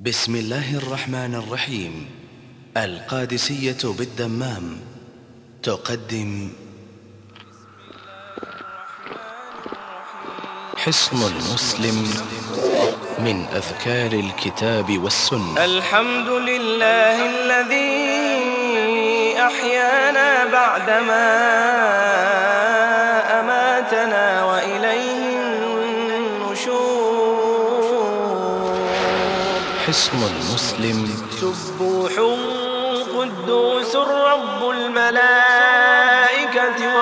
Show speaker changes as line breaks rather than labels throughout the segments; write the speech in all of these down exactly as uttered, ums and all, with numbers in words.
بسم الله الرحمن الرحيم. القادسية بالدمام تقدم حصن المسلم من أذكار الكتاب والسنة.
الحمد لله الذي أحيانا بعدما أماتنا وإليه النشور.
حصن المسلم.
سبوح قدوس رب الملائكة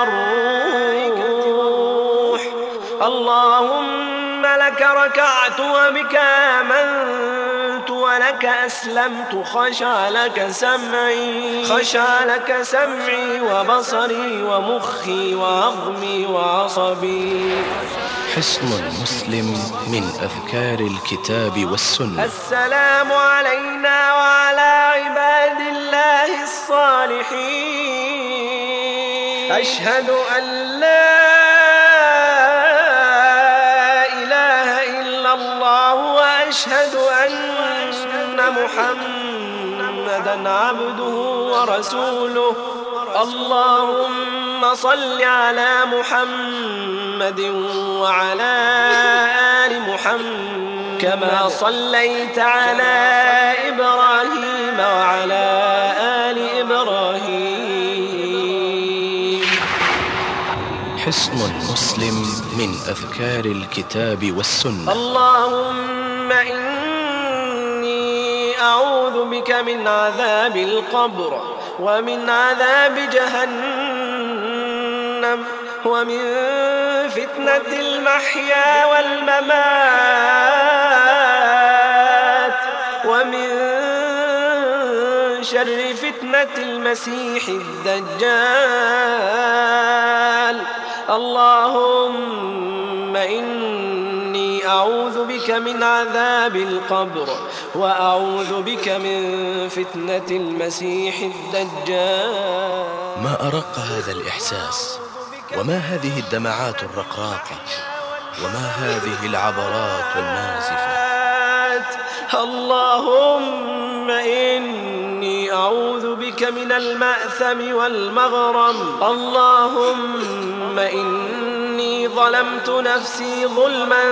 والروح. اللهم لك ركعت وبك آمنت ولك أسلمت. خشع لك سمعي خشع لك سمعي وبصري ومخي وعظمي وعصبي.
حصن المسلم من أذكار الكتاب والسنة.
السلام علينا وعلى عباد الله الصالحين. أشهد أن لا إله إلا الله وأشهد أن محمدا عبده ورسوله. اللهم صل على محمد وعلى آل محمد كما صليت على إبراهيم وعلى آل إبراهيم.
حصن المسلم من أذكار الكتاب والسنة.
اللهم إني أعوذ بك من عذاب القبر ومن عذاب جهنم ومن فتنة المحيا والممات ومن شر فتنة المسيح الدجال. اللهم إني أعوذ بك من عذاب القبر وأعوذ بك من فتنة المسيح الدجال.
ما أرق هذا الإحساس، وما هذه الدمعات الرقراقة، وما هذه العبرات النازفة.
اللهم إني أعوذ بك من المأثم والمغرم. اللهم إني ظلمت نفسي ظلما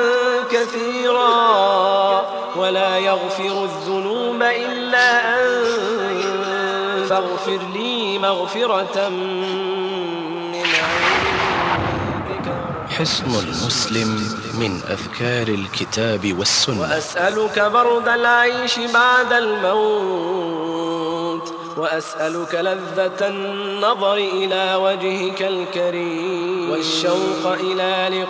كثيرا ولا يغفر الذنوب إلا أنت فاغفر لي مغفرة من عندك.
حصن المسلم من أذكار الكتاب والسنة.
وأسألك برد العيش بعد الموت وأسألك لذة النظر إلى وجهك الكريم والشوق إلى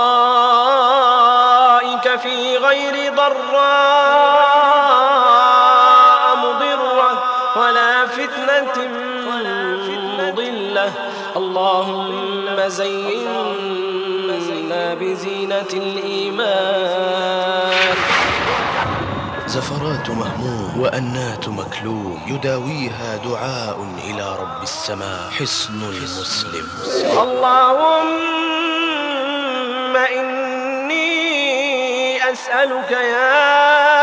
لقائك في غير ضراء مضرة ولا فتنة مضلة. اللهم زينا بزينة الإيمان.
زفرات مهموم وأنات مكلوم يداويها دعاء إلى رب السماء. حصن المسلم.
اللهم إني أسألك يا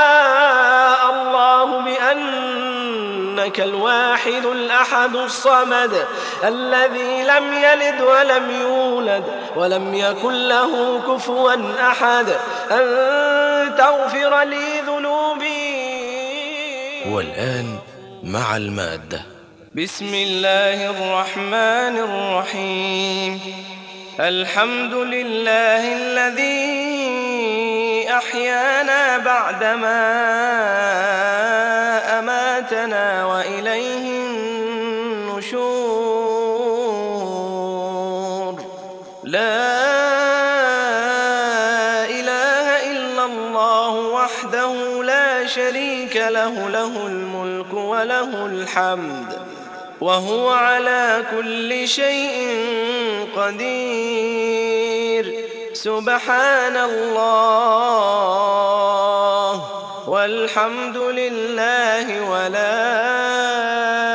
الله بأنك الواحد الأحد الصمد الذي لم يلد ولم يولد ولم يكن له كفوا أحد أن تغفر لي ذنوبي.
والآن مع المادة.
بسم الله الرحمن الرحيم. الحمد لله الذي أحيانا بعدما أماتنا وإليه النشور. لا إله إلا الله وحده لا شريك له له الملك وله الحمد وهو على كل شيء قدير. سبحان الله والحمد لله ولا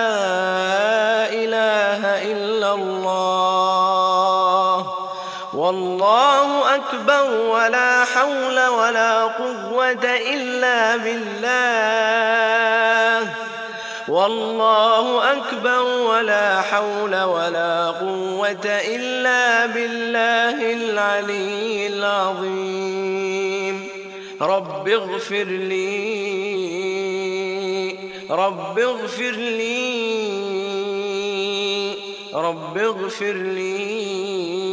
إله إلا الله والله أكبر ولا حول ولا قوة إلا بالله والله أكبر ولا حول ولا قوة إلا بالله العلي العظيم رب اغفر لي رب اغفر لي رب اغفر لي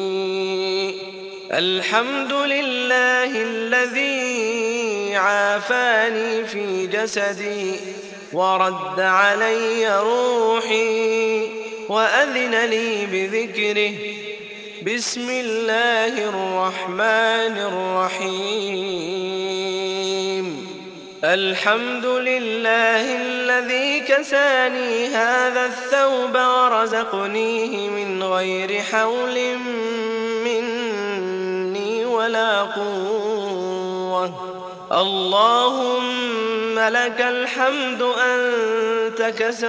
الحمد لله الذي عافاني في جسدي ورد علي روحي وأذن لي بذكره بسم الله الرحمن الرحيم الحمد لله الذي كساني هذا الثوب ورزقنيه من غير حول مني ولا قوة اللهم لك الحمد أنت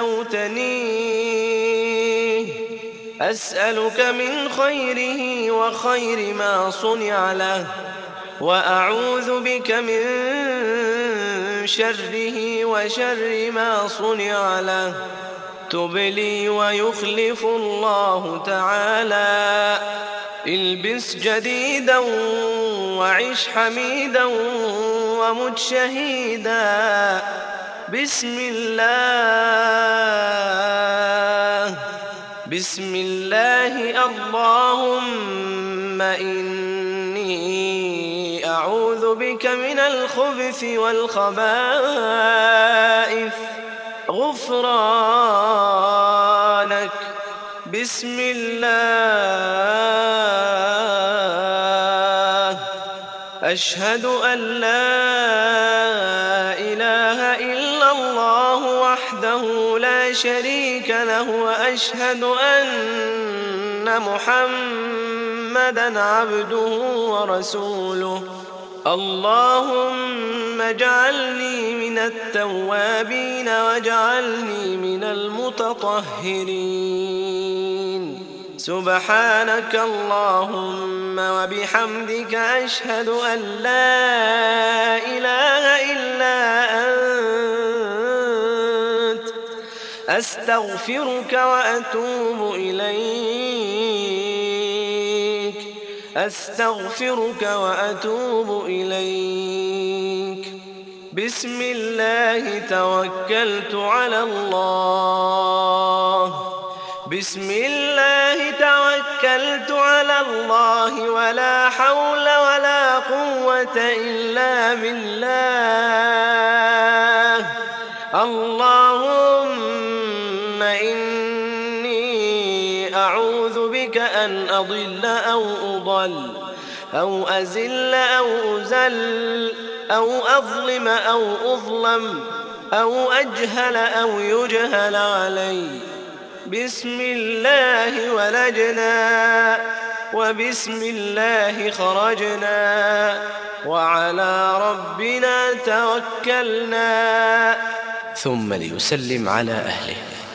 كسوتني أسألك من خيره وخير ما صنع له وأعوذ بك من شره وشر ما صنع له تبلي ويخلف الله تعالى البس جديدا وعش حميدا ومت شهيدا بسم الله بسم الله اللهم إني أعوذ بك من الخبث والخبائث غفرانك بسم الله أشهد أن لا إله إلا الله وحده لا شريك له وأشهد أن محمدًا عبده ورسوله اللهم اجعلني من التوابين واجعلني من المتطهرين سبحانك اللهم وبحمدك أشهد أن لا إله إلا أنت أستغفرك وأتوب إليك أستغفرك وأتوب إليك بسم الله توكلت على الله بسم الله توكلت على الله ولا حول ولا قوة إلا بالله اللهم إني أعوذ بك أن أضل أو أضل أو أزل أو أزل أو أظلم أو أظلم أو أجهل أو يجهل علي بسم الله ولجنا وبسم الله خرجنا وعلى ربنا توكلنا
ثم ليسلم على أهله.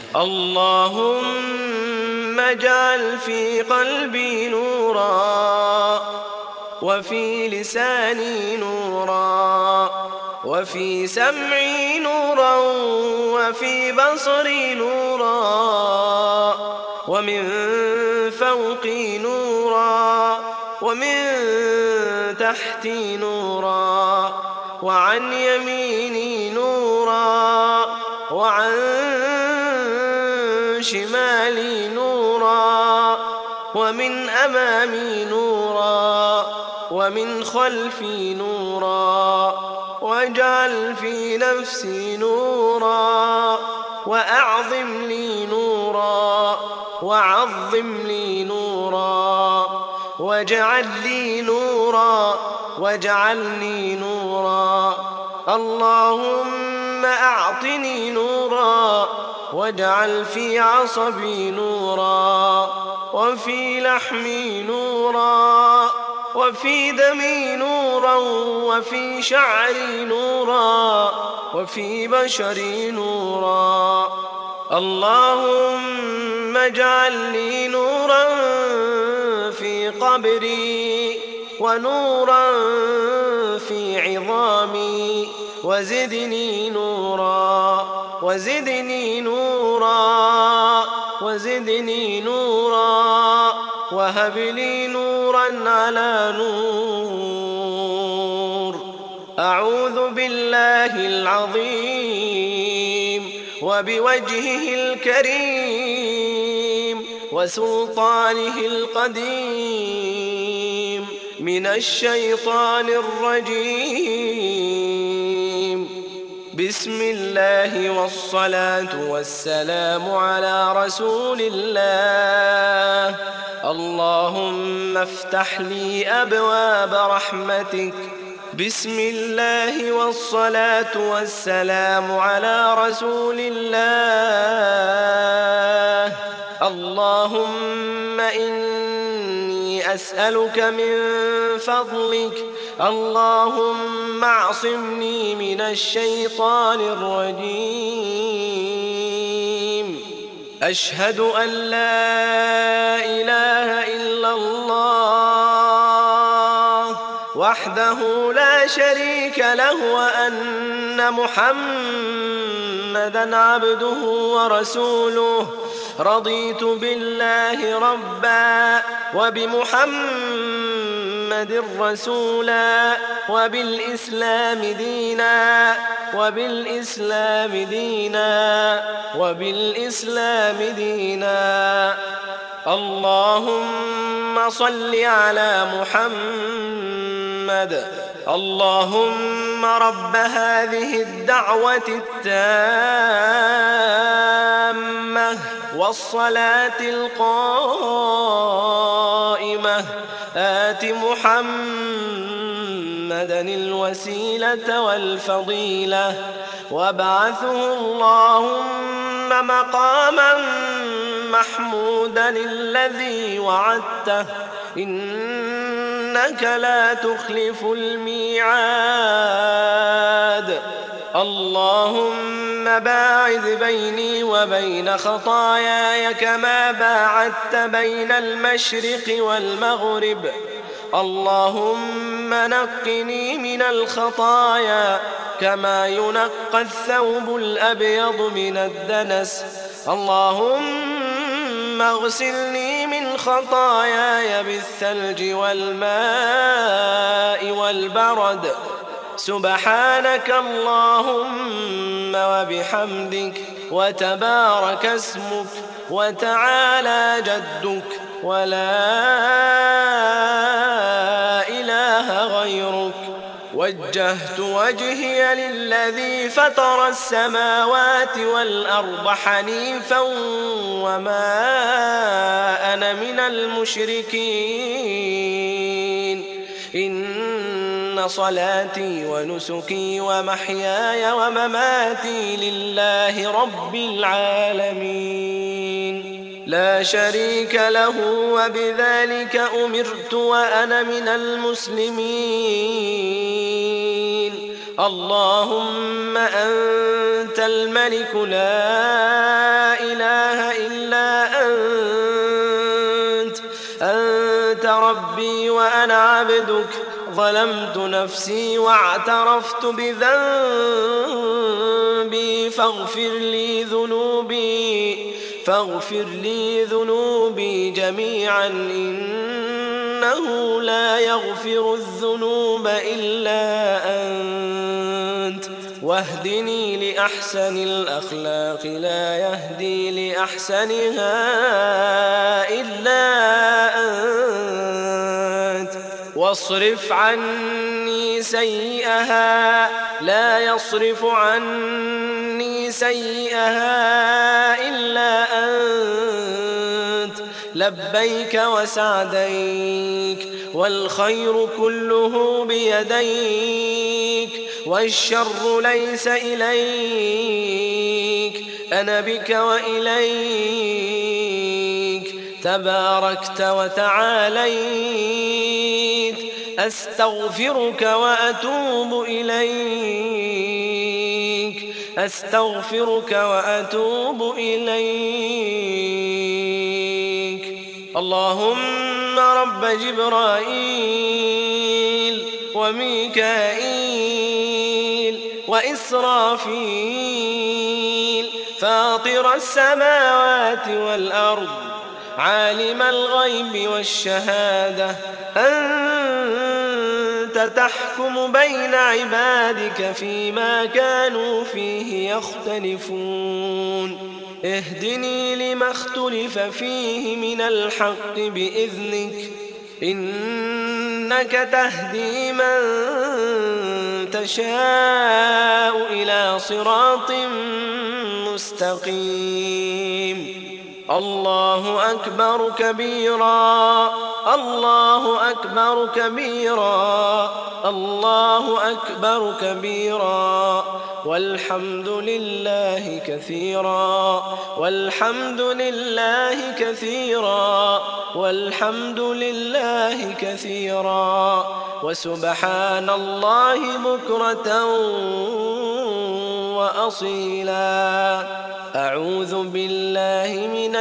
اللهم اجعل في قلبي نورا وفي لساني نورا وفي سمعي نورا وفي بصري نورا ومن فوقي نورا ومن تحتي نورا وعن يميني نورا وعن شمالي نورا ومن أمامي نورا ومن خلفي نورا واجعل في نفسي نورا وأعظم لي نورا وعظم لي نورا واجعل لي نورا واجعلني نورا اللهم أعطني نورا واجعل في عصبي نورا وفي لحمي نورا وفي دمي نورا وفي شعري نورا وفي بشري نورا اللهم اجعل لي نورا في قبري ونورا في عظامي وزدني نورا وزدني نورا وزدني نورا وهب لي نورا على نور. أعوذ بالله العظيم وبوجهه الكريم وسلطانه القديم من الشيطان الرجيم. بسم الله والصلاة والسلام على رسول الله. اللهم افتح لي أبواب رحمتك. بسم الله والصلاة والسلام على رسول الله. اللهم إني أسألك من فضلك. اللهم اعصمني من الشيطان الرجيم. أشهد أن لا إله إلا الله وحده لا شريك له وأن محمدًا عبده ورسوله. رضيت بالله ربا وبمحمد رسولا وبالإسلام دينا وبالإسلام دينا وبالإسلام دينا. اللهم صل على محمد. اللهم رب هذه الدعوة التامة والصلاة القائمة آت محمدًا الوسيلة والفضيلة وابعثه اللهم مقامًا محمودًا الذي وعدته إنك لا تخلف الميعاد. اللهم باعد بيني وبين خطاياي كما باعدت بين المشرق والمغرب. اللهم نقني من الخطايا كما ينقى الثوب الأبيض من الدنس. اللهم اغسلني من خطاياي بالثلج والماء والبرد. سبحانك اللهم وبحمدك وتبارك اسمك وتعالى جدك ولا إله غيرك. وجهت وجهي للذي فطر السماوات والأرض حنيفا وما أنا من المشركين. إن صلاتي ونسكي ومحياي ومماتي لله رب العالمين لا شريك له وبذلك أمرت وأنا من المسلمين. اللهم أنت الملك لا إله إلا أنت. أنت ربي وأنا عبدك. ظلمت نفسي واعترفت بذنبي فاغفر لي ذنوبي فاغفر لي ذنوبي جميعا إنه لا يغفر الذنوب إلا أنت. واهدني لأحسن الأخلاق لا يهدي لأحسنها إلا أنت. واصرف عني سيئها لا يصرف عني سيئها إلا أنت. لبيك وسعديك والخير كله بيديك والشر ليس إليك. أنا بك وإليك تباركت وتعاليت. أستغفرك وأتوب إليك. أستغفرك وأتوب إليك. اللهم رب جبرائيل وميكائيل وإسرافيل فاطر السماوات والأرض عالم الغيب والشهادة، أنت تحكم بين عبادك فيما كانوا فيه يختلفون، اهدني لما اختلف فيه من الحق بإذنك، إنك تهدي من تشاء إلى صراط مستقيم. الله أكبر كبيرا، الله أكبر كبيرا، الله أكبر كبيرا، والحمد لله كثيرا، والحمد لله كثيرا، والحمد لله كثيرا، وسبحان الله بكرة وأصيلا. أعوذ بالله من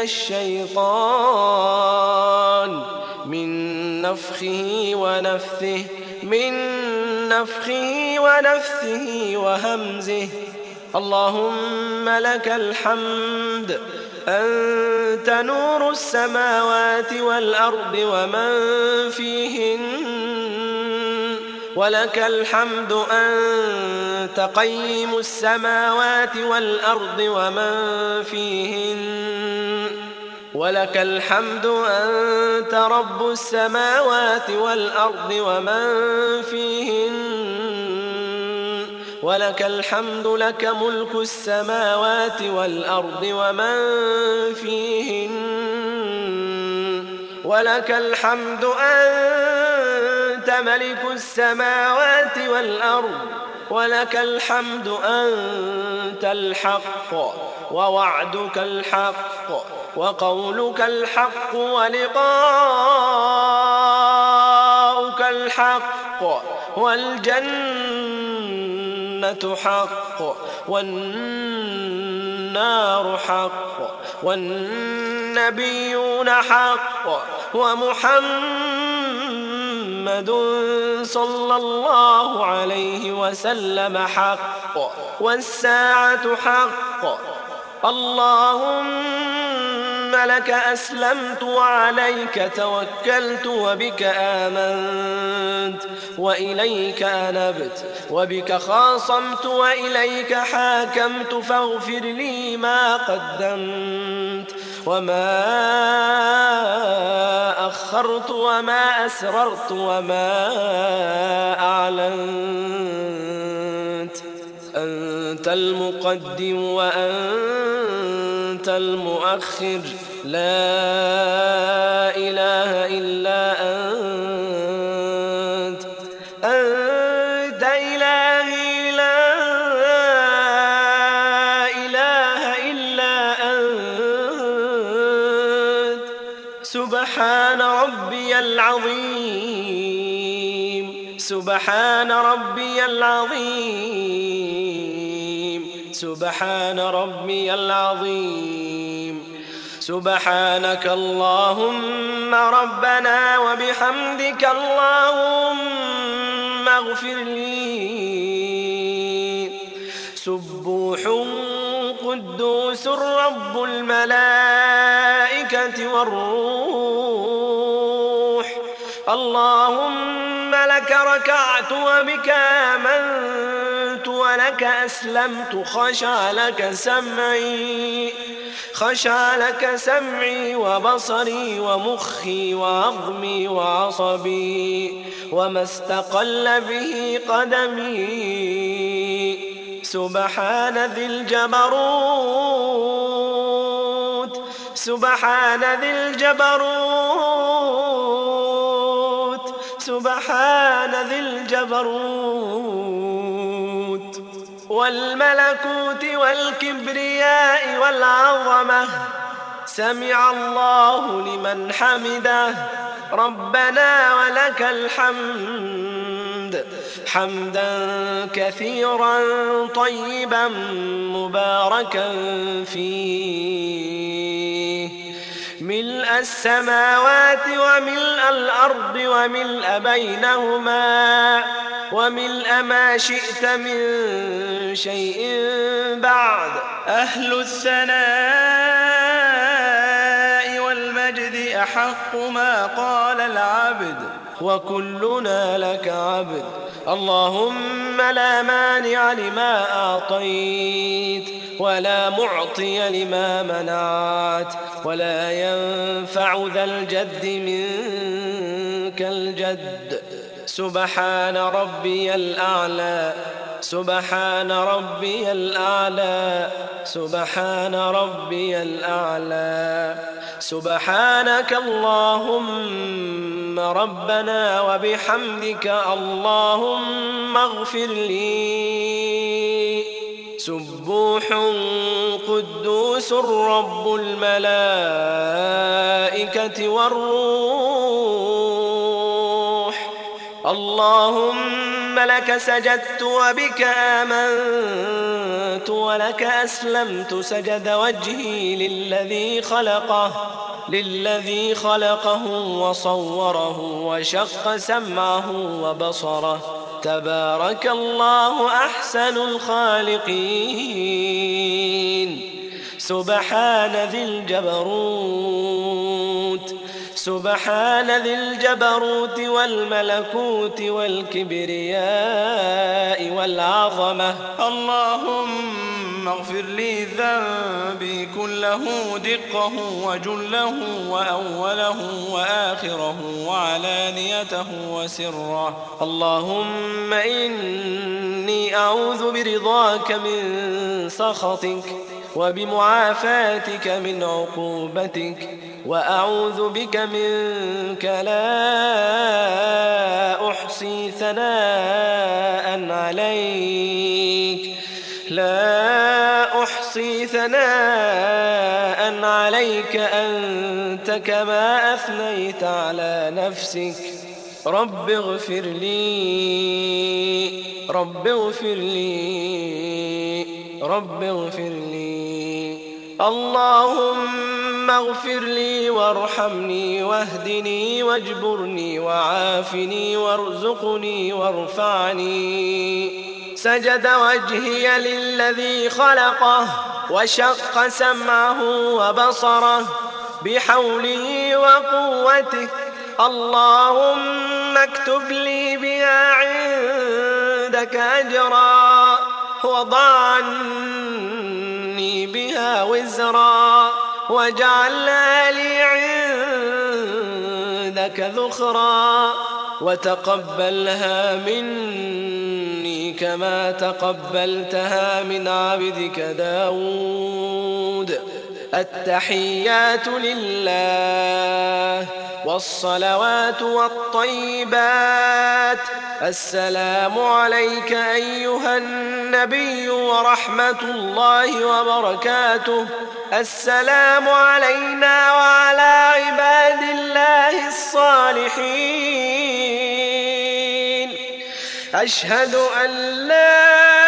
الشيطان من نفخه ونفثه من نفخه ونفثه وهمزه. اللهم لك الحمد، أنت نور السماوات والأرض ومن فيهن، ولك الحمد أنت قيم السماوات والأرض ومن فيهن، ولك الحمد أنت رب السماوات والأرض ومن فيهن، ولك الحمد لك ملك السماوات والأرض ومن فيهن، ولك الحمد أنت ملك السماوات والأرض، ولك الحمد أنت الحق ووعدك الحق وقولك الحق ولقاؤك الحق، والجنة حق والنار حق والنبيون حق ومحمد صلى الله عليه وسلم حق والساعة حق. اللهم لك أسلمت وعليك توكلت وبك آمنت وإليك أنبت وبك خاصمت وإليك حاكمت، فاغفر لي ما قدمت وما أخرت وما أسررت وما أعلنت. أنت المقدم وأنت المؤخر، لا إله إلا أنت. أنت إلهي لا إله إلا أنت. سبحان ربي العظيم، سبحان ربي العظيم، سبحان ربي العظيم. سبحانك اللهم ربنا وبحمدك اللهم اغفر لي. سبوح قدوس رب الملائكة والروح. اللهم لك ركعت وبك آمنت ولك أسلمت، خشع لك سمعي خشع لك سمعي وبصري ومخي وعظمي وعصبي وما استقل به قدمي. سبحان ذي الجبروت، سبحان ذي الجبروت، سبحان ذي الجبروت والملكوت والكبرياء والعظمة. سمع الله لمن حمده، ربنا ولك الحمد. الحمد حمدا كثيرا طيبا مباركا فيه ملء السماوات وملء الأرض وملء بينهما وملء ما شئت من شيء بعد.
أهل الثناء والمجد أحق ما قال العبد
وكلنا لك عبد. اللهم لا مانع لما أعطيت ولا معطي لما منعت ولا ينفع ذا الجد منك الجد. سبحان ربي الأعلى سبحان ربي الأعلى سبحان ربي الأعلى. سبحانك اللهم ربنا وبحمدك اللهم اغفر لي. سبوح قدوس رب الملائكة والروح. اللهم لك سجدت وبك آمنت ولك أسلمت. سجد وجهي للذي خلقه للذي خلقه وصوره وشق سمعه وبصره. تبارك الله أحسن الخالقين. سبحان ذي الجبروت سبحان ذي الجبروت والملكوت والكبرياء والعظمة.
اللهم اغفر لي ذنبي كله دقه وجله وأوله وآخره وعلانيته وسره.
اللهم إني أعوذ برضاك من سخطك وبمعافاتك من عقوبتك وأعوذ بك منك لا أحصي ثناء عليك لا أحصي ثناء عليك أنت كما أثنيت على نفسك. رب اغفر لي رب اغفر لي رب اغفر لي. اللهم اغفر لي وارحمني واهدني واجبرني وعافني وارزقني وارفعني. سجد وجهي للذي خلقه وشق سمعه وبصره بحوله وقوته. اللهم اكتب لي بها عندك أجرا وضع عني بها وزرا واجعلها لي عندك ذخرا وتقبلها مني كما تقبلتها من عبدك داود. التحيات لله والصلوات والطيبات. السلام عليك أيها النبي ورحمة الله وبركاته. السلام علينا وعلى عباد الله الصالحين. أشهد أن لا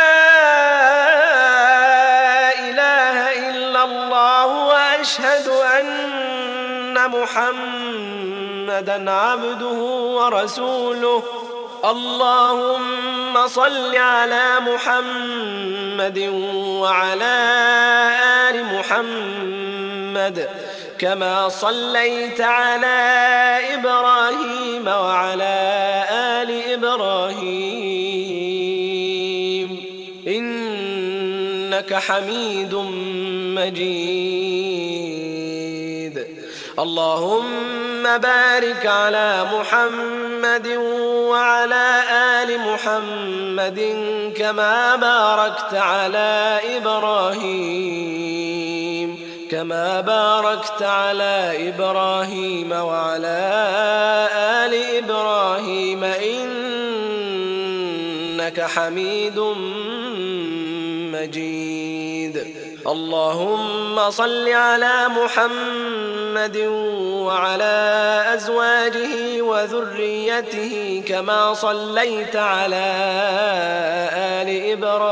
إله إلا الله وأشهد أن محمدًا عبده ورسوله. اللهم صل على محمد وعلى آل محمد كما صليت على إبراهيم وعلى آل إبراهيم إنك حميد مجيد. اللهم بارك على محمد وعلى آل محمد كما باركت على إبراهيم كما باركت على إبراهيم وعلى آل إبراهيم إنك حميد مجيد. اللهم صل على محمد محمد وعلى أزواجه وذريته كما صليت على آل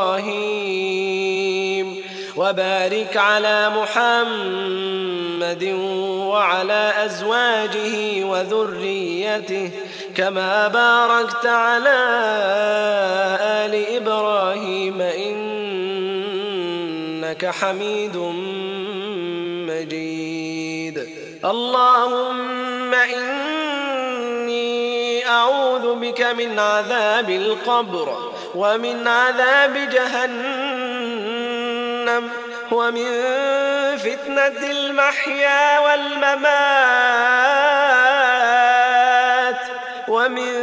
إبراهيم وبارك على محمد وعلى أزواجه وذريته كما باركت على آل إبراهيم إنك حميد مجيد. اللهم إني أعوذ بك من عذاب القبر ومن عذاب جهنم ومن فتنة المحيا والممات ومن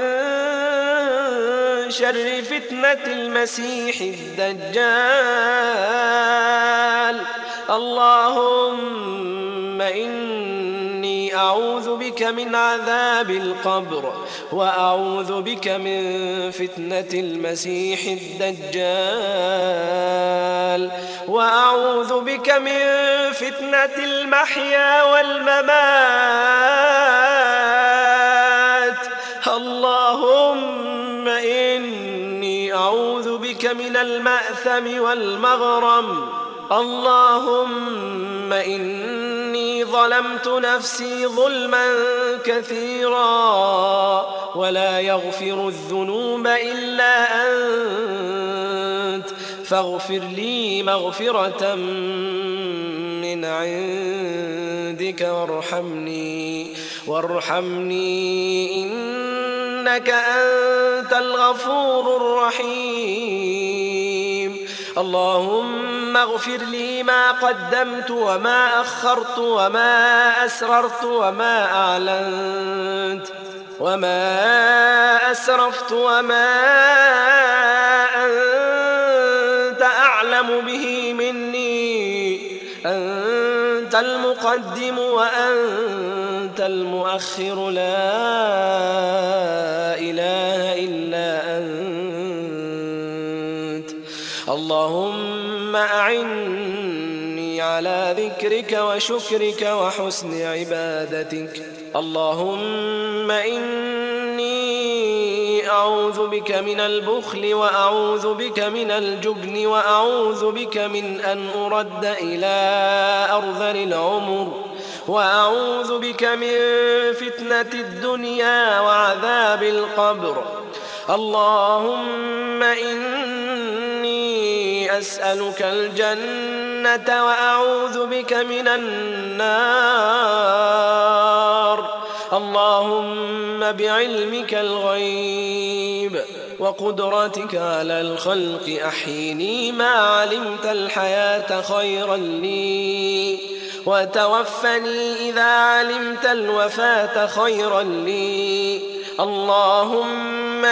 شر فتنة المسيح الدجال. اللهم إني أعوذ بك من عذاب القبر وأعوذ بك من فتنة المسيح الدجال وأعوذ بك من فتنة المحيا والممات. اللهم إني أعوذ بك من المأثم والمغرم. اللهم إني ظلمت نفسي ظلما كثيرا ولا يغفر الذنوب إلا أنت فاغفر لي مغفرة من عندك وارحمني وارحمني إنك أنت الغفور الرحيم. اللهم اغفر لي ما قدمت وما أخرت وما أسررت وما أعلنت وما أسرفت وما أنت أعلم به مني. أنت المقدم وأنت المؤخر لا إله إلا أنت. اللهم أعني على ذكرك وشكرك وحسن عبادتك. اللهم إني أعوذ بك من البخل وأعوذ بك من الجبن وأعوذ بك من أن أرد إلى أرذل العمر وأعوذ بك من فتنة الدنيا وعذاب القبر. اللهم إني أسألك الجنة وأعوذ بك من النار. اللهم بعلمك الغيب وقدرتك على الخلق أحيني ما علمت الحياة خيرا لي وتوفني إذا علمت الوفاة خيرا لي. اللهم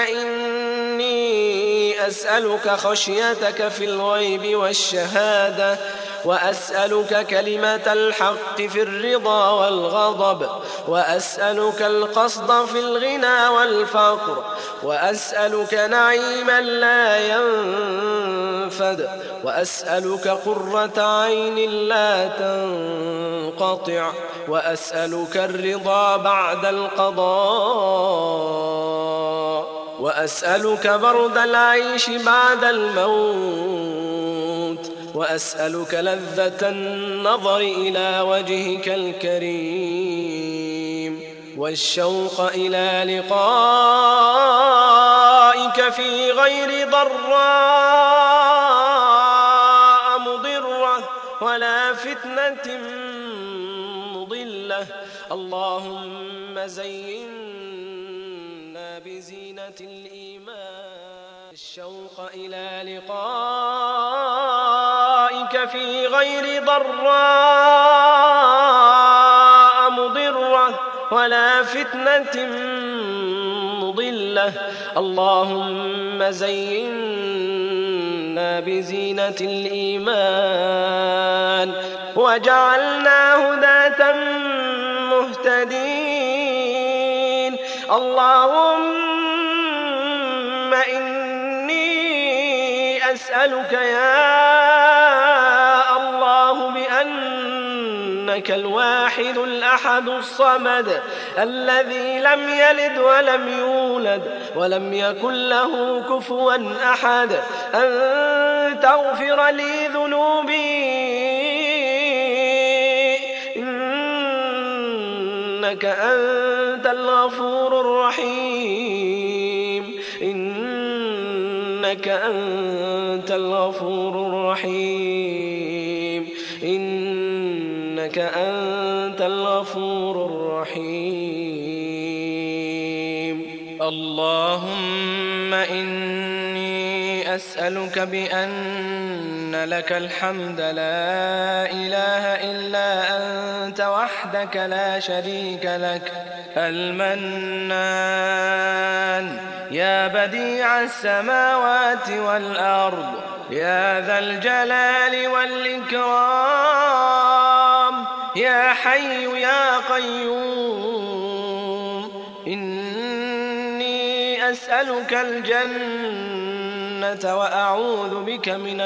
إني أسألك خشيتك في الغيب والشهادة وأسألك كلمة الحق في الرضا والغضب وأسألك القصد في الغنى والفقر وأسألك نعيما لا ينفد وأسألك قرة عين لا تنقطع وأسألك الرضا بعد القضاء وأسألك برد العيش بعد الموت وأسألك لذة النظر إلى وجهك الكريم والشوق إلى لقائك في غير ضراء مضرة ولا فتنة مضلة. اللهم زينا بزينة الإيمان الشوق إلى لقائك في غير ضراء مضرة ولا فتنة مضلة. اللهم زينا بزينة الإيمان وجعلنا هداة مهتدين. اللهم إني أسألك يا الله بأن إنك الواحد الأحد الصمد الذي لم يلد ولم يولد ولم يكن له كفوا أحد، أن تغفر لي ذنوبي إنك أنت الغفور الرحيم إنك أنت الغفور الرحيم إنك أنت الغفور الرحيم. اللهم إني أسألك بأن لك الحمد لا إله إلا أنت وحدك لا شريك لك، المنان يا بديع السماوات والأرض يا ذا الجلال والإكرام يا حي يا قيوم. إني أسألك الجنة وأعوذ بك من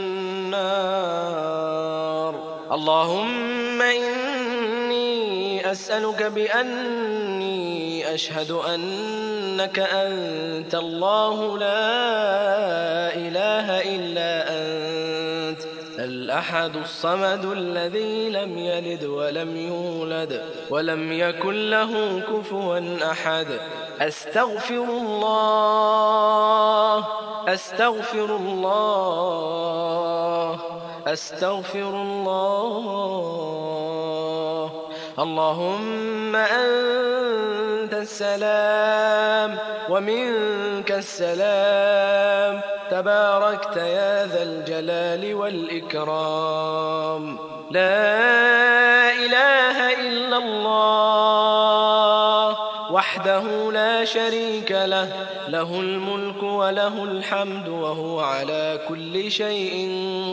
النار. اللهم إني أسألك بأني أشهد أنك أنت الله لا إله إلا أنت الأحد الصمد الذي لم يلد ولم يولد ولم يكن له كفوا أحد. أستغفر الله أستغفر الله أستغفر الله. اللهم أنت السلام ومنك السلام، تباركت يا ذا الجلال والإكرام. لا إله إلا الله وحده لا شريك له، له الملك وله الحمد وهو على كل شيء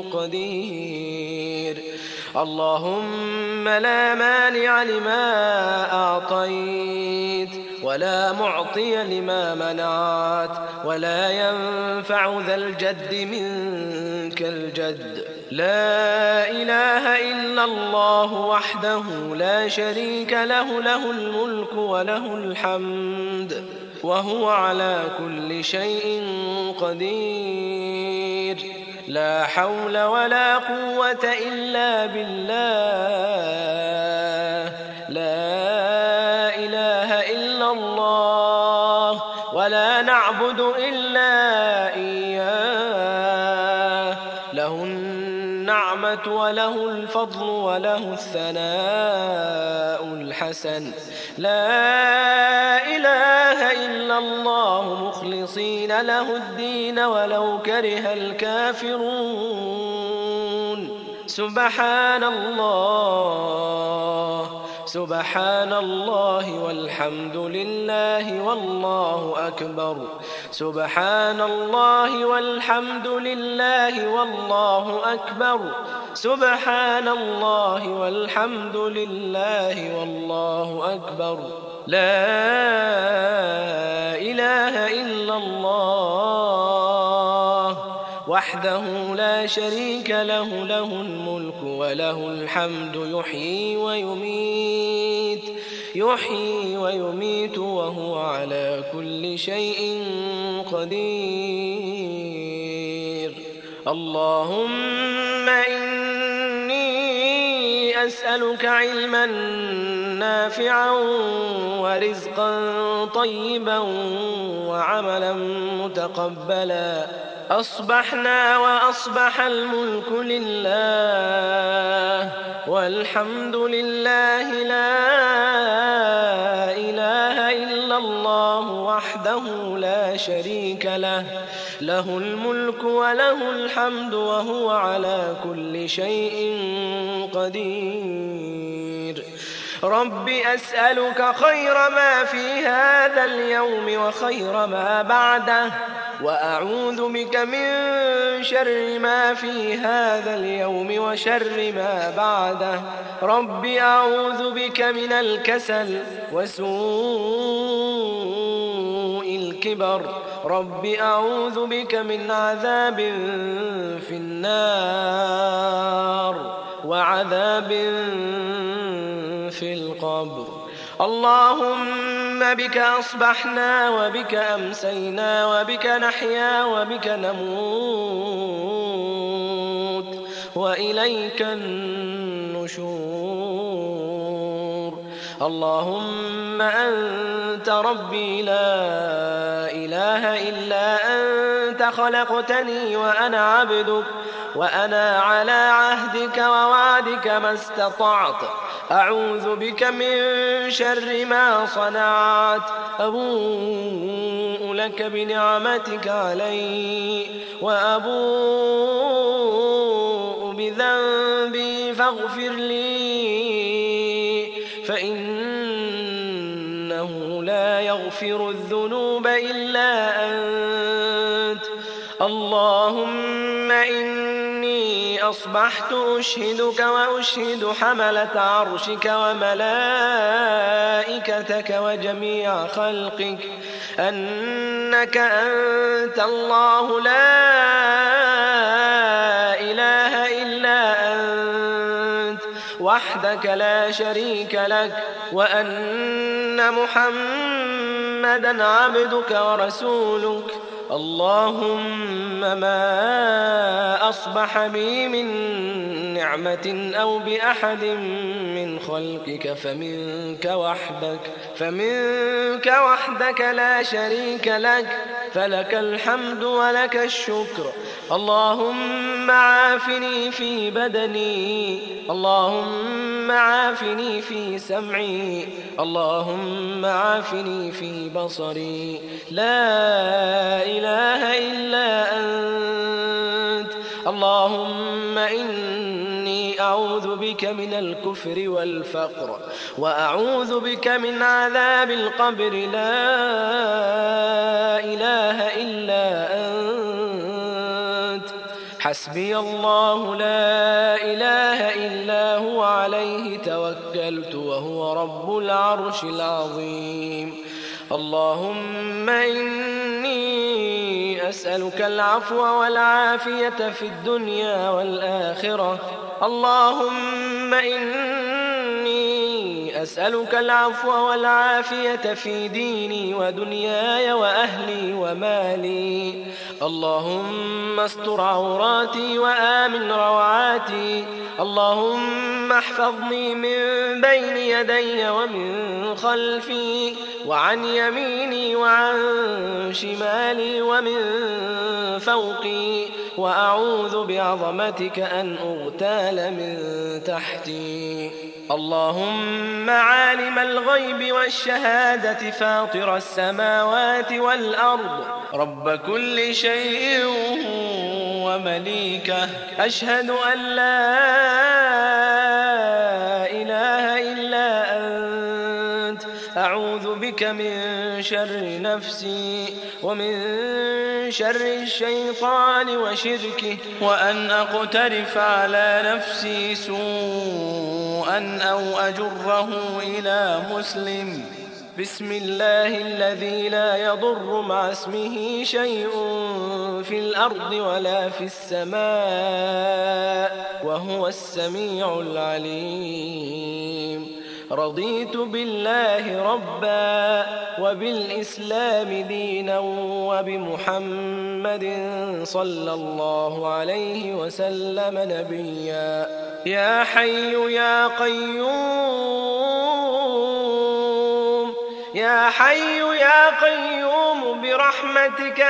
قدير. اللهم لا مانع لما أعطيت ولا معطي لما منعت ولا ينفع ذا الجد منك الجد. لا إله إلا الله وحده لا شريك له، له الملك وله الحمد وهو على كل شيء قدير. لا حول ولا قوة إلا بالله. لا إله إلا الله ولا نعبد إلا إياه، له النعمة وله الفضل وله الثناء الحسن. لا إله إلا الله مخلصين له الدين ولو كره الكافرون. سبحان الله سبحان الله والحمد لله والله أكبر. سبحان الله والحمد لله والله أكبر. سبحان الله والحمد لله والله أكبر. لا إله إلا الله وحده لا شريك له، له الملك وله الحمد يحيي ويميت يحيي ويميت وهو على كل شيء قدير. اللهم إني أسألك علما نافعا ورزقا طيبا وعملا متقبلا. أصبحنا وأصبح الملك لله والحمد لله، لا إله إلا الله وحده لا شريك له، له الملك وله الحمد وهو على كل شيء قدير. رب أسألك خير ما في هذا اليوم وخير ما بعده، وأعوذ بك من شر ما في هذا اليوم وشر ما بعده. رب أعوذ بك من الكسل وسوء الكبر. رب أعوذ بك من عذاب في النار وعذاب القبر. اللهم بك أصبحنا وبك أمسينا وبك نحيا وبك نموت وإليك النشور. اللهم أنت ربي لا إله إلا أنت خلقتني وأنا عبدك وأنا على عهدك ووعدك ما استطعت. أعوذ بك من شر ما صنعت. أبوء لك بنعمتك علي وأبوء بذنبي فاغفر لي فإنه لا يغفر الذنوب إلا أنت. اللهم إني أصبحت أشهدك وأشهد حملة عرشك وملائكتك وجميع خلقك أنك أنت الله لا إله إلا أنت وحدك لا شريك لك وأن محمدا عبدك ورسولك. اللهم ما أصبح بي من نعمة أو بأحد من خلقك فمنك وحدك فمنك وحدك لا شريك لك فلك الحمد ولك الشكر. اللهم عافني في بدني. اللهم عافني في سمعي. اللهم عافني في بصري. لا إله إلا أنت. اللهم إني أعوذ بك من الكفر والفقر وأعوذ بك من عذاب القبر. لا إله إلا أنت. حسبي الله لا إله إلا هو عليه توكلت وهو رب العرش العظيم. اللهم إني أسألك العفو والعافية في الدنيا والآخرة. اللهم إني أسألك العفو والعافية في ديني ودنياي وأهلي ومالي. اللهم استر عوراتي وآمن روعاتي. اللهم احفظني من بين يدي ومن خلفي وعن يميني وعن شمالي ومن فوقي وأعوذ بعظمتك أن أغتال من تحتي. اللهم عالم الغيب والشهادة فاطر السماوات والأرض رب كل شيء ومليكه أشهد أن لا إله إلا أنت. أعوذ بك من شر نفسي ومن شر الشيطان وشركه وأن أقترف على نفسي سوءا أو أجره إلى مسلم. بسم الله الذي لا يضر مع اسمه شيء في الأرض ولا في السماء وهو السميع العليم. رضيت بالله ربا وبالإسلام دينا وبمحمد صلى الله عليه وسلم نبيا. يا حي يا قيوم يا حي يا قيوم برحمتك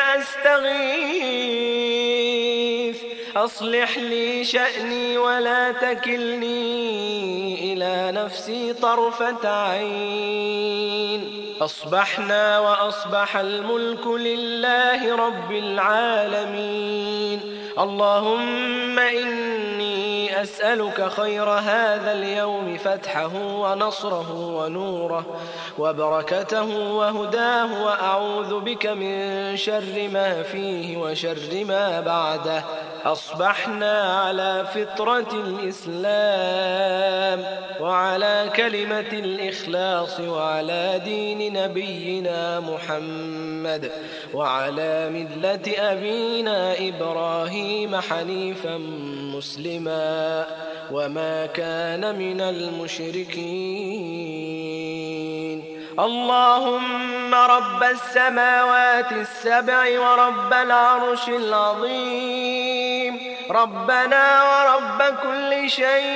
أستغيث. أصلح لي شأني ولا تكلني إلى نفسي طرفة عين. أصبحنا وأصبح الملك لله رب العالمين. اللهم إني أسألك خير هذا اليوم فتحه ونصره ونوره وبركته وهداه وأعوذ بك من شر ما فيه وشر ما بعده. أصبحنا على فطرة الإسلام وعلى كلمة الإخلاص وعلى دين نبينا محمد وعلى ملة أبينا إبراهيم حنيفا مسلما وما كان من المشركين. اللهم رب السماوات السبع ورب العرش العظيم، ربنا ورب كل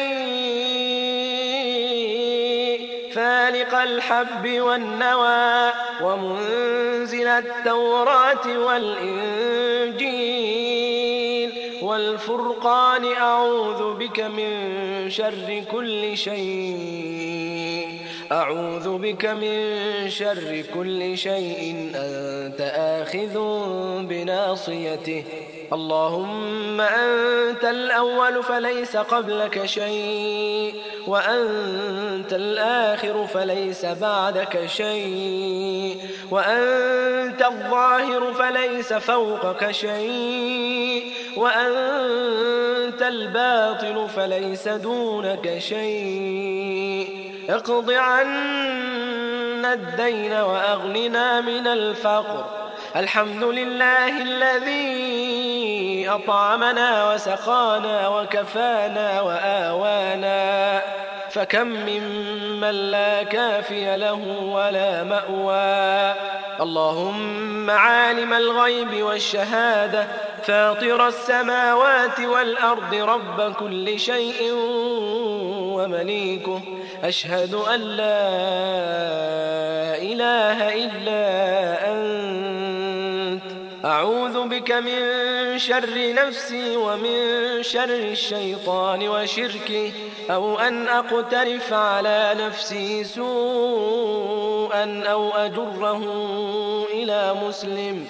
شيء، فالق الحب والنوى ومنزل التوراة والإنجيل والفرقان، أعوذ بك من شر كل شيء أعوذ بك من شر كل شيء أنت آخذ بناصيته. اللهم أنت الأول فليس قبلك شيء، وأنت الآخر فليس بعدك شيء، وأنت الظاهر فليس فوقك شيء، وأنت الباطن فليس دونك شيء. اقض عنا الدين وأغننا من الفقر. الحمد لله الذي أطعمنا وسقانا وكفانا وآوانا، فكم ممن لا كافي له ولا مأوى. اللهم عالم الغيب والشهادة، فاطر السماوات والأرض، رب كل شيء ومليكه، أشهد أن لا إله إلا أنت، أعوذ بك من شر نفسي ومن شر الشيطان وشركه، أو أن أقترف على نفسي سوءا أو أجره إلى مسلم.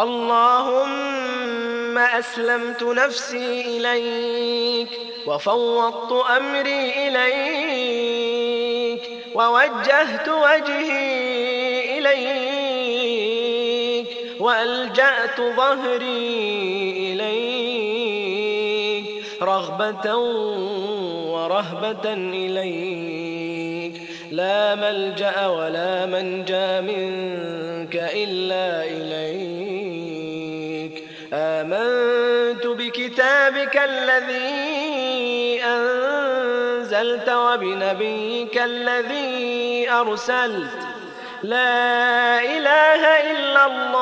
اللهم أسلمت نفسي إليك، وفوضت أمري إليك، ووجهت وجهي إليك، وألجأت ظهري إليك، رغبة ورهبة إليك، لا ملجأ ولا منجى منك إلا إليك. آمنت بكتابك الذي أنزلت وبنبيك الذي أرسلت، لا إله إلا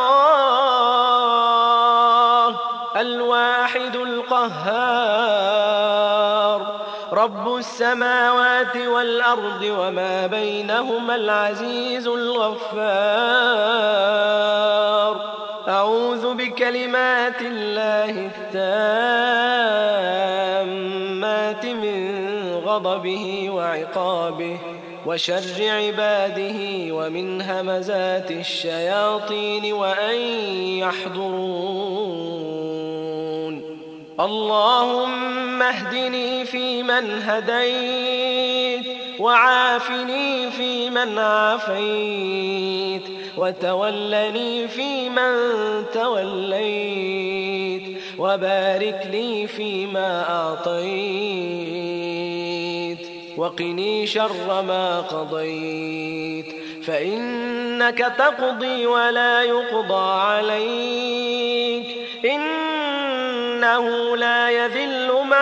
الله الواحد القهار، رب السماوات والأرض وما بينهما العزيز الغفار. أعوذ بكلمات الله التامات من غضبه وعقابه وشر عباده ومن همزات الشياطين وأن يحضرون. اللهم اهدني فيمن هديت، وعافني فيمن عافيت، وتولني فيمن توليت، وبارك لي فيما أعطيت، وقني شر ما قضيت، فإنك تقضي ولا يقضى عليك، إنه لا يذل من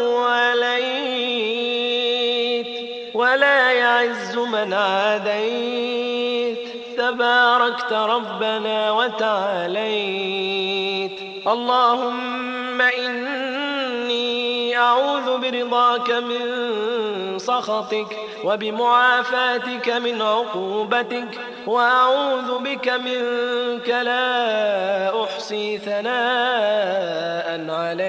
وليت ولا يعز من عاديت، تباركت ربنا وتعاليت. اللهم إني أعوذ برضاك من سخطك، وبمعافاتك من عقوبتك، وأعوذ بك منك لا أحصي ثناء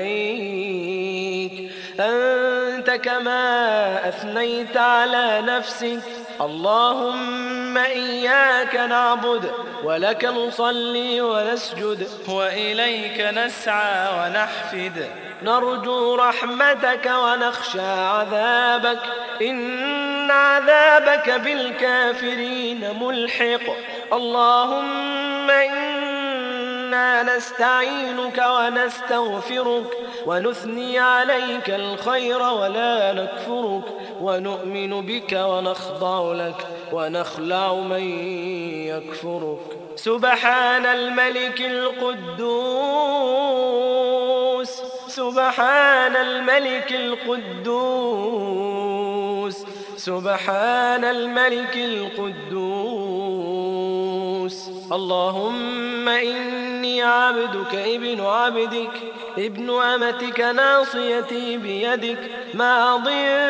عليك، أنت كما أثنيت على نفسك. اللهم إياك نعبد ولك نصلي ونسجد، وإليك نسعى ونحفد، نرجو رحمتك ونخشى عذابك، إن عذابك بالكافرين ملحق. اللهم إنا نستعينك ونستغفرك، ونثني عليك الخير ولا نكفرك، ونؤمن بك ونخضع لك، ونخلع من يكفرك. سبحان الملك القدوس، سبحان الملك القدوس، سبحان الملك القدوس. النفوس. اللهم إني عبدك ابن عبدك ابن أمتك ناصيتي بيدك ماض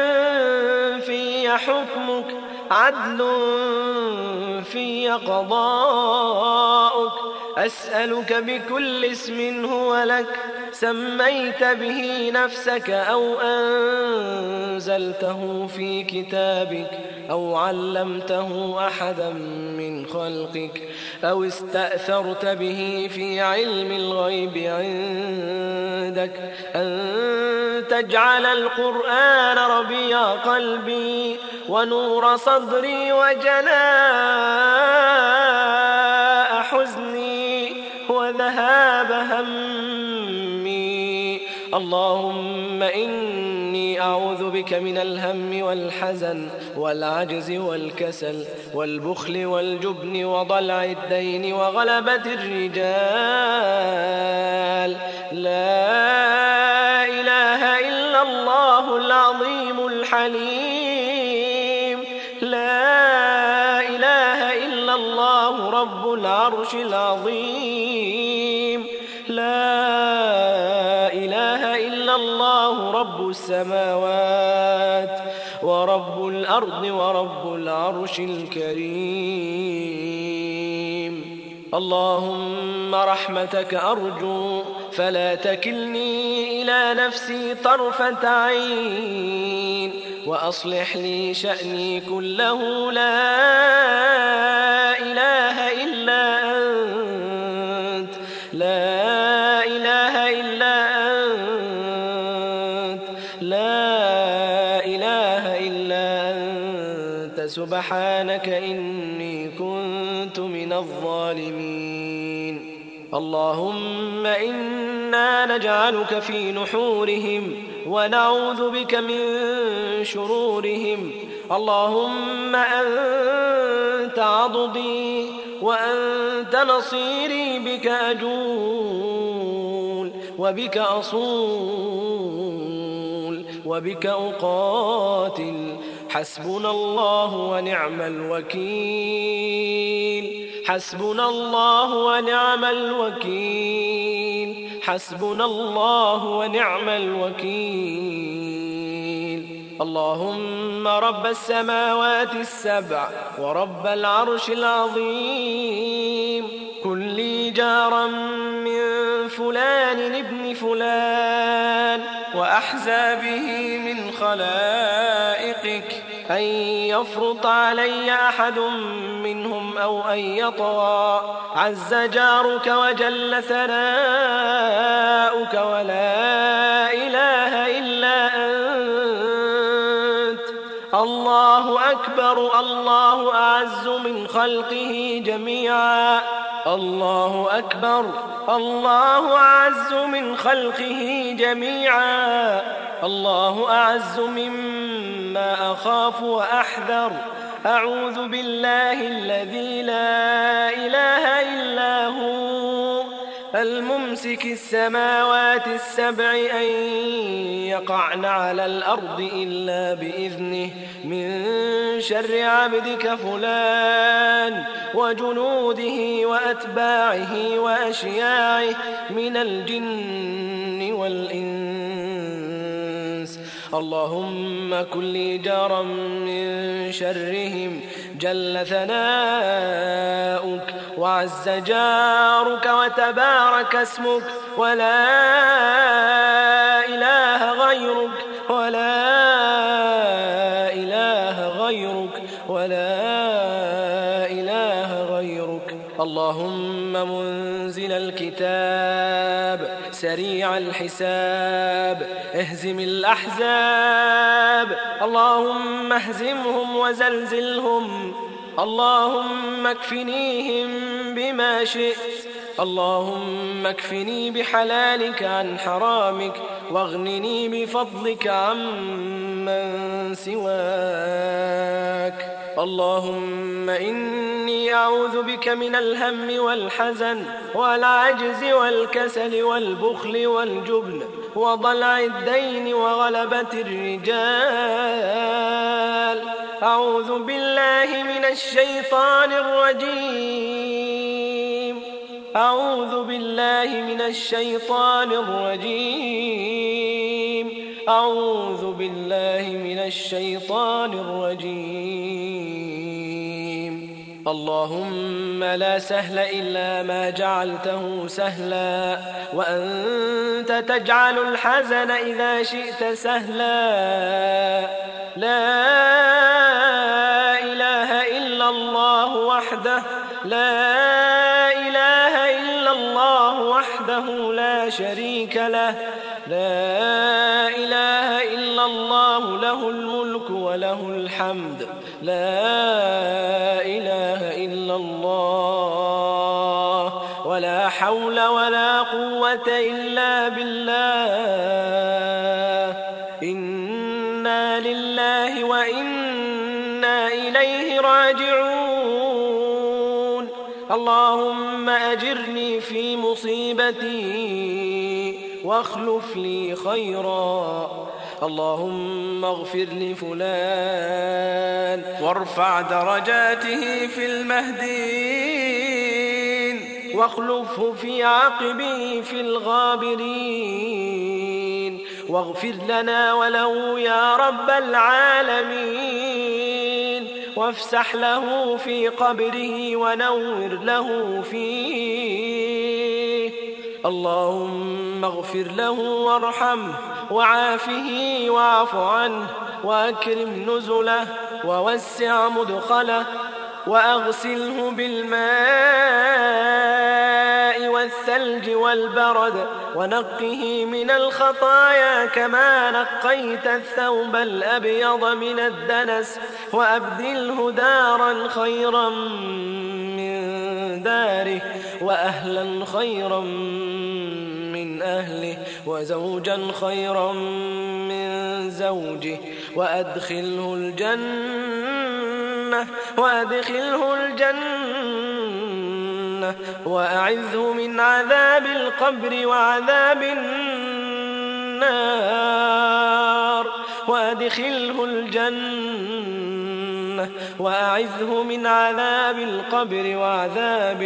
في حكمك عدل في قضاؤك. أسألك بكل اسم هو لك سميت به نفسك أو أنزلته في كتابك أو علمته أحدا من خلقك أو استأثرت به في علم الغيب عندك أن تجعل القرآن ربيع قلبي ونور صدري وجلاء حزني وذهاب همي. اللهم إني أعوذ بك من الهم والحزن والعجز والكسل والبخل والجبن وضلع الدين وغلبة الرجال. لا إله إلا الله العظيم الحليم. لا إله إلا الله رب العرش العظيم. لا إله إلا الله رب السماوات ورب الأرض ورب العرش الكريم. اللهم رحمتك أرجو فلا تكلني إلى نفسي طرفة عين وأصلح لي شأني كله. لا إله إلا أنت. لا إله إلا أنت. لا إله إلا أنت سبحانك إني كنت من الظالمين. اللهم إنا نجعلك في نحورهم ونعوذ بك من شرورهم. اللهم أنت عضدي وأنت نصيري بك أجول وبك أصول وبك أقاتل. حسبنا الله ونعم الوكيل. حسبنا الله ونعم الوكيل. حسبنا الله ونعم الوكيل. اللهم رب السماوات السبع ورب العرش العظيم كن لي جارا من فلان ابن فلان وأحزابه من خلائقك أن يفرط علي أحد منهم أو أن يطغى. عز جارك وجل ثناؤك ولا إله إلا أنت. الله أكبر. الله أعز من خلقه جميعا. الله أكبر. الله أعز من خلقه جميعا. الله أعز مما أخاف وأحذر. أعوذ بالله الذي لا إله إلا هو الممسك السماوات السبع أن يقعن على الأرض إلا بإذنه من شر عبدك فلان وجنوده وأتباعه وأشياعه من الجن والإنس. اللهم كن لي جارا من شرهم جل ثناؤك وعز جارك وتبارك اسمك ولا إله غيرك ولا إله غيرك ولا إله غيرك. اللهم منزل الكتاب سريع الحساب اهزم الأحزاب. اللهم اهزمهم وزلزلهم. اللهم اكفنيهم بما شئت. اللهم اكفني بحلالك عن حرامك واغنني بفضلك عمن سواك. اللهم إني أعوذ بك من الهم والحزن والعجز والكسل والبخل والجبن وضلع الدين وغلبة الرجال. أعوذ بالله من الشيطان الرجيم أعوذ بالله من الشيطان الرجيم أعوذ بالله من الشيطان الرجيم. اللهم لا سهل إلا ما جعلته سهلا وأنت تجعل الحزن إذا شئت سهلا. لا إله إلا الله وحده لا إله إلا الله وحده لا شريك له لا إله إلا الله له الملك وله الحمد لا إله إلا الله ولا حول ولا قوة إلا بالله. إنا لله وإنا إليه راجعون. اللهم أجرني في مصيبتي واخلف لي خيرا. اللهم اغفر لفلان
وارفع درجاته في المهديين
واخلفه في عقبه في الغابرين. واغفر لنا وله يا رب العالمين وافسح له في قبره ونور له فيه. اللهم اغفر له وارحمه وعافه واعف عنه وأكرم نزله ووسع مدخله وأغسله بالماء والثلج والبرد ونقه من الخطايا كما نقيت الثوب الأبيض من الدنس وأبدله دارا خيرا من داره وأهلا خيرا من أهله وزوجا خيرا من زوجه وأدخله الجنة وأدخله الجنة وأعذه من عذاب القبر وعذاب النار وأدخله الجنة وأعذه من عذاب القبر وعذاب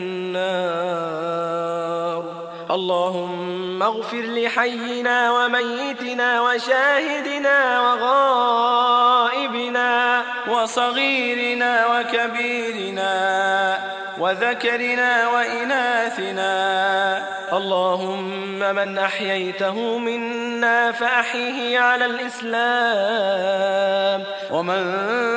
النار. اللهم اغفر لحينا وميتنا وشاهدنا وغائبنا
وصغيرنا وكبيرنا وذكرنا وإناثنا.
اللهم من أحييته منا فأحيه على الإسلام
ومن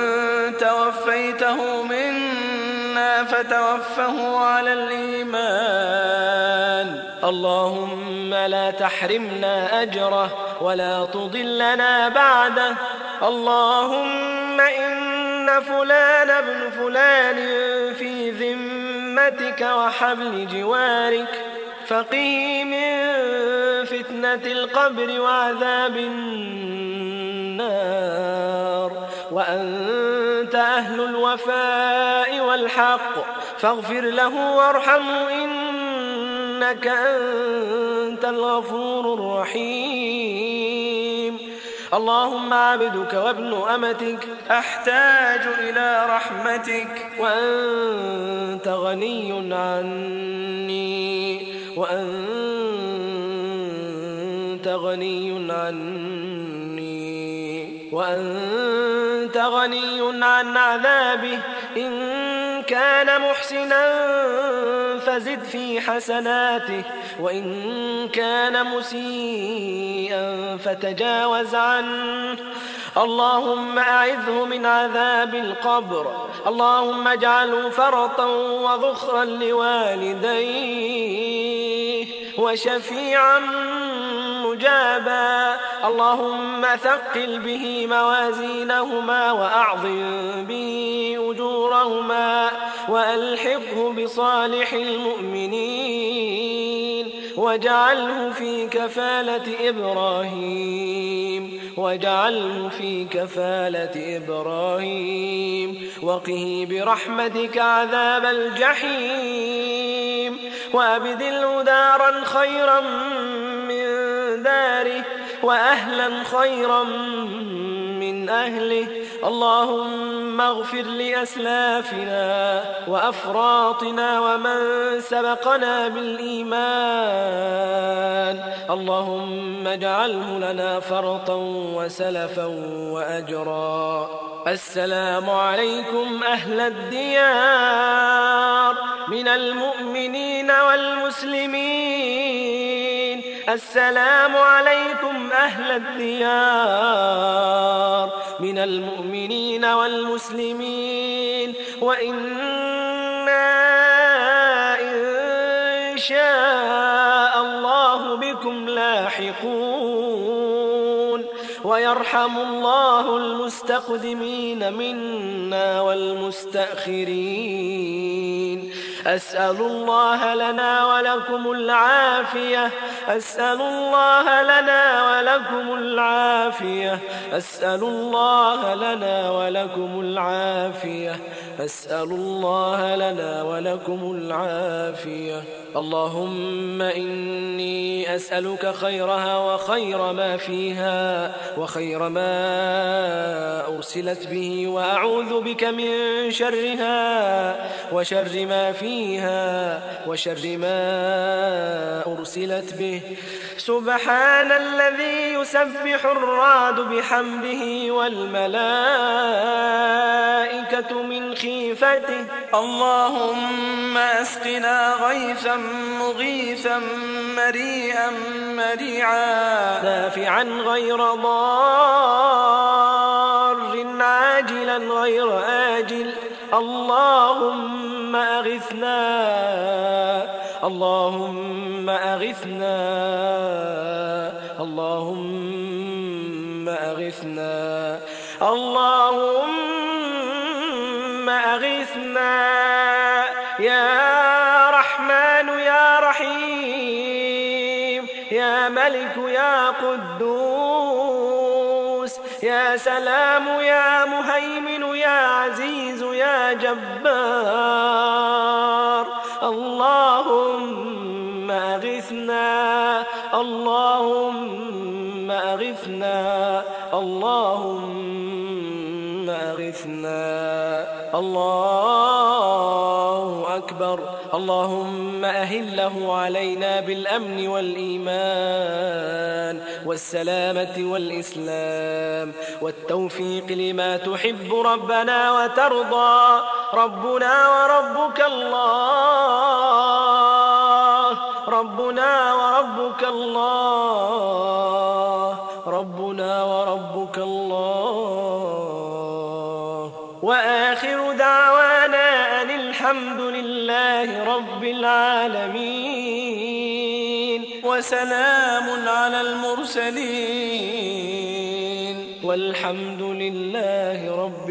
توفيته منا فتوفه على الإيمان.
اللهم لا تحرمنا أجره ولا تضلنا بعده. اللهم إن فلان ابن فلان في ذمتك وحبل جوارك فقه من فتنة القبر وعذاب النار وأنت أهل الوفاء والحق فاغفر له وارحمه إنك أنت الغفور الرحيم. اللهم عبدك وابن أمتك
أحتاج إلى رحمتك
وأنت غني عني وأنت غني عني وأنت غني عن عذابه. إن كان محسنا فزد في حسناته وإن كان مسيئا فتجاوز عنه. اللهم أعذه من عذاب القبر. اللهم اجعله فرطا وذخرا لوالديه وشفيعا مجابا. اللهم ثقل به موازينهما وأعظم به أجورهما وألحقه بصالح المؤمنين واجعله في كفالة إبراهيم واجعله في كفالة إبراهيم وقه برحمتك عذاب الجحيم وأبدله دارا خيرا من داره وأهلا خيرا من أهله. اللهم اغفر لأسلافنا وأفراطنا ومن سبقنا بالإيمان. اللهم اجعله لنا فرطا وسلفا وأجرا. السلام عليكم أهل الديار من المؤمنين والمسلمين. السلام عليكم أهل الديار من المؤمنين والمسلمين. وإنا إن شاء الله بكم لاحقون. ويرحم الله المستقدمين منا والمستأخرين. أسأل الله لنا ولكم العافية أسأل الله لنا ولكم العافية أسأل الله لنا ولكم العافية أسأل الله لنا ولكم العافية. اللهم إني أسألك خيرها وخير ما فيها وخير ما أرسلت به وأعوذ بك من شرها وشر ما فيها وشر ما أرسلت به. سبحان الذي يسبح الرعد بحمده والملائكة من خيفته.
اللهم أسقنا غيثا مغيثا مريئا مريعا
نافعا غير ضار عاجلا غير آجل. اللهم أغثنا اللهم أغثنا اللهم أغثنا اللهم أغثنا يا رحمن يا رحيم يا ملك يا قدوس يا سلام يا مهيمن يا عزيز يا جبار. اللهم أغثنا اللهم أغثنا اللهم أغثنا. الله أكبر. اللهم أهله علينا بالأمن والإيمان والسلامة والإسلام والتوفيق لما تحب ربنا وترضى. ربنا وربك الله ربنا وربك الله ربنا وربك الله. وآخر دعوانا أن الحمد لله رب العالمين وسلام على المرسلين والحمد لله رب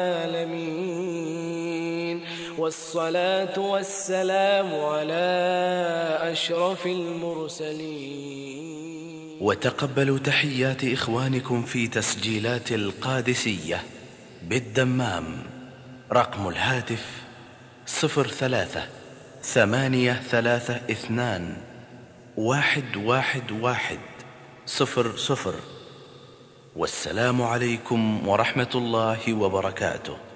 العالمين. والصلاة والسلام على أشرف المرسلين.
وتقبلوا تحيات إخوانكم في تسجيلات القادسية بالدمام. رقم الهاتف صفر ثلاثة ثمانية ثلاثة اثنان واحد واحد واحد صفر صفر. والسلام عليكم ورحمة الله وبركاته.